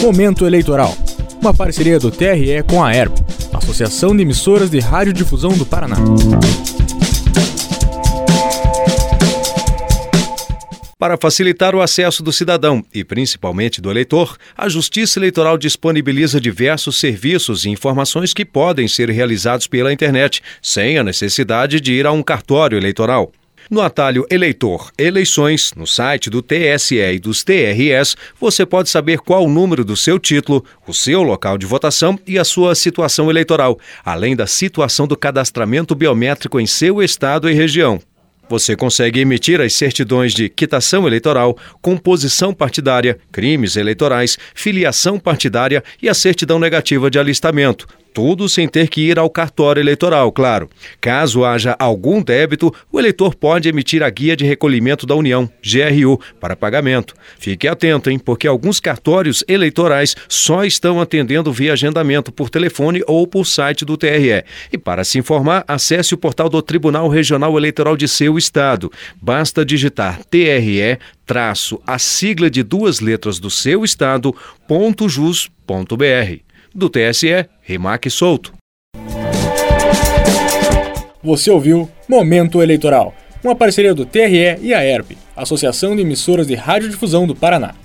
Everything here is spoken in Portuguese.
Momento Eleitoral, uma parceria do TRE com a AERP, Associação de Emissoras de Radiodifusão do Paraná. Para facilitar o acesso do cidadão e principalmente do eleitor, a Justiça Eleitoral disponibiliza diversos serviços e informações que podem ser realizados pela internet, sem a necessidade de ir a um cartório eleitoral. No atalho Eleitor Eleições, no site do TSE e dos TREs, você pode saber qual o número do seu título, o seu local de votação e a sua situação eleitoral, além da situação do cadastramento biométrico em seu estado e região. Você consegue emitir as certidões de quitação eleitoral, composição partidária, crimes eleitorais, filiação partidária e a certidão negativa de alistamento. Tudo sem ter que ir ao cartório eleitoral, claro. Caso haja algum débito, o eleitor pode emitir a Guia de Recolhimento da União, GRU, para pagamento. Fique atento, porque alguns cartórios eleitorais só estão atendendo via agendamento por telefone ou por site do TRE. E para se informar, acesse o portal do Tribunal Regional Eleitoral de seu estado. Basta digitar TRE, a sigla de 2 letras do seu estado, .jus.br. Do TSE, Rimac Souto. Você ouviu Momento Eleitoral, uma parceria do TRE e a AERP, Associação de Emissoras de Radiodifusão do Paraná.